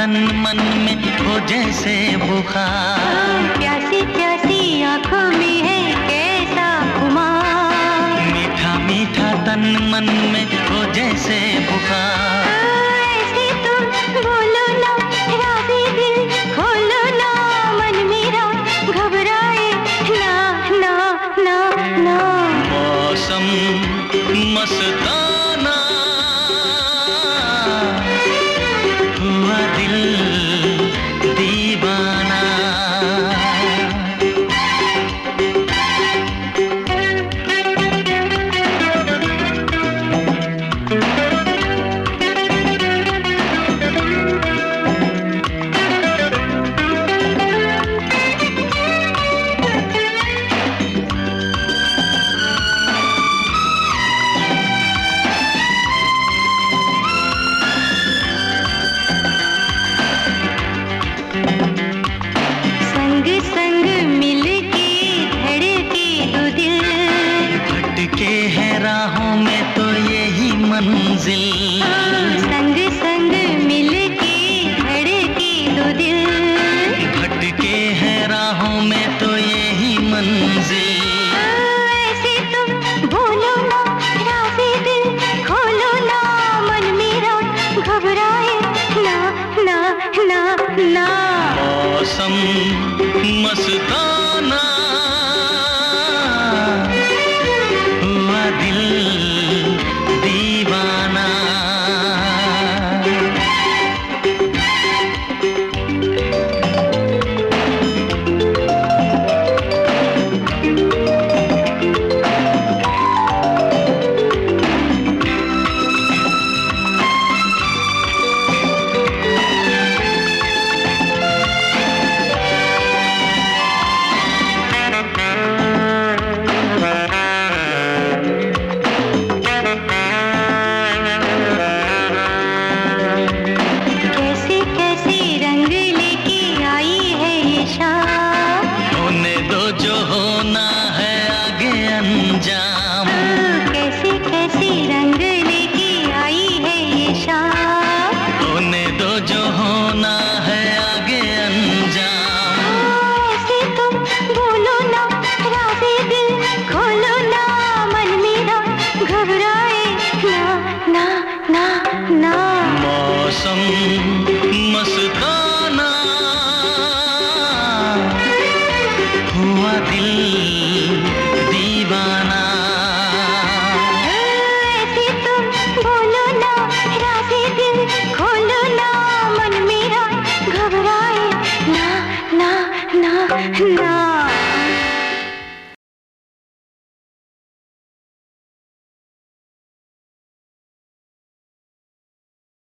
तन मन में हो जैसे बुखार। प्यासी प्यासी आँखों में है कैसा खुमार। मीठा मीठा तन मन में हो जैसे बुखार। ऐसे तुम बोलो ना राज़ी दिल खोलो ना, मन मेरा घबराए ना ना ना ना। मौसम मस्ताना हुआ दिल दीवाना। संग संग मिलके धड़के दो दिल, भटके हैं राहों में तो यही मंजिल। संग संग मिलके धड़के दो दिल, भटके हैं राहों में तो यही मंजिल। ऐसे तुम बोलो ना राज़ी दिल खोलो ना, मन मेरा घबराए ना ना ना ना। मौसम मस्ताना हुआ दिल दीवाना। कैसे कैसे रंग लेके आई है ये शाम, होने दो जो होना है आगे अंजाम। कैसे कैसे रंग लेके आई है ये शाम। होने दो जो होना है आगे अंजाम। ऐसे तुम बोलो ना राज़ी दिल खोलो ना, मन मेरा घबराए ना ना ना ना। मौसम मस्ताना हुआ दिल दीवाना। ऐसे तुम बोलो ना राज़ी दिल खोलो ना, मन मेरा घबराए ना ना ना ना।